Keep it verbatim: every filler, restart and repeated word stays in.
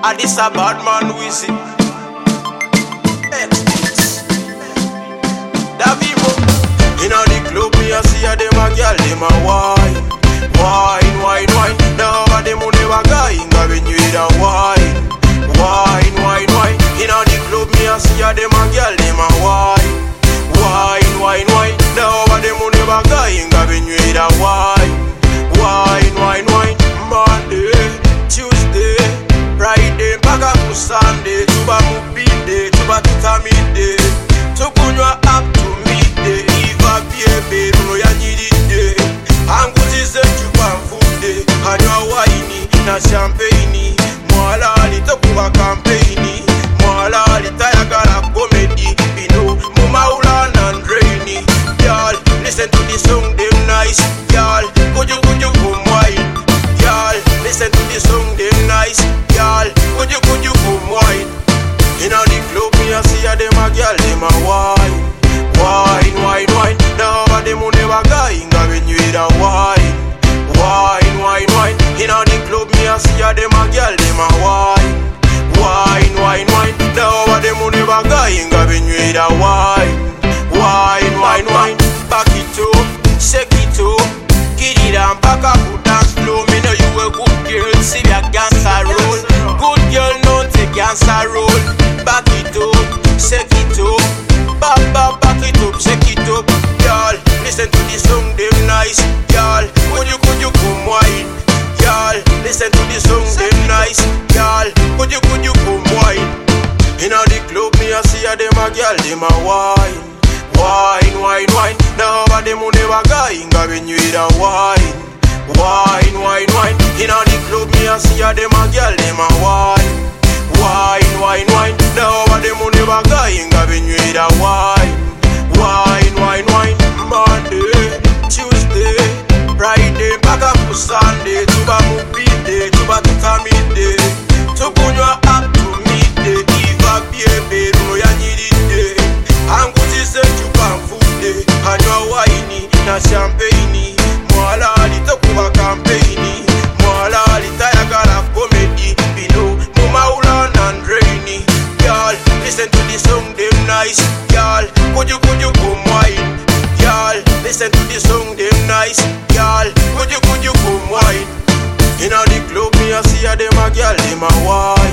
And this a bad man we see. Davivo. Inna the club me a see a dem a gyal dem a wine, wine, wine, wine. Now over dem who never going a when you hear a wine, wine, wine, wine. Inna the club me a see a dem a gyal dem a wine, wine, wine, wine. Now over dem who never going a when you hear a wine, wine, wine, wine. Monday, Tuesday, Friday, mpaka ku Sunday. Tuba mupide, tuba tutamide, tukunywa up to midday. Iva biebe, runo ya nyiride. Angutize chupa mfude, hanywa waini na champagne. Mwala alitokuwa kampeni, mwala alitayagala comedy. Bino, mumaula and rainy. Y'all, listen to the song, them nice. Y'all, could you, could you come wine? Y'all, listen to the song, them nice. Y'all, could you, could you come wine? Inna the club, me a see a dem a gyal dem a wine, wine, wine, wine. Now over dem who never going a when you hear a wine, wine, wine, wine. Inna the club, me a see a dem a gyal dem a wine, wine, wine, wine. Now over dem who never going a when you hear a wine, wine, wine, wine. Back it up, shake it up, get it and back up, dance slow. Me know you a good girl, see ya gangsta roll. Good girl, no take gangsta roll. Back it up, shake it up, back, back, back it up, shake it up. Y'all, listen to the song, them nice. Y'all, could you, could you come wine? Y'all, listen to the song, them nice. Y'all, could you, could you come wine? Inna the club, me a see a dem a gyal dem a wine, wine, wine, wine. Now over dem who never going a when you hear a wine, wine, wine, wine. Inna the club, me a see a dem a gyal dem a wine, wine, wine, wine. Now over dem who never going a when you hear a wine, wine, wine, wine. Monday, Tuesday, Friday, mpaka ku Sunday. Tuba mupide, tuba tutamide, tukunywa up to midday. Iva biebe, runo ya nyiride. Angutize chupa mfude, hanywa waini na champagne. Mwala alitokuwa kampeni, mwala alitayagala comedy. Bino, mumaula and rainy. Y'all, listen to the song, them nice. Y'all, could you, could you come wine? Y'all, listen to the song, them nice. Y'all, could you, could you come wine? Inna the club, me a see a dem a gyal dem a wine.